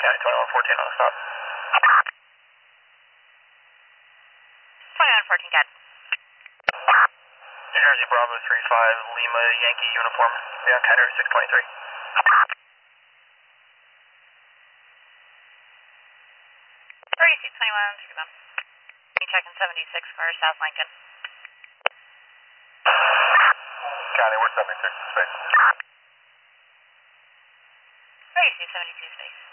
County 2114 on the stop. 2114, got it. New Jersey Bravo 35 Lima Yankee uniform. Be on counter 623. 3621, took them. Checking 76 for South Lincoln. County, we're 76 space. 3272 space.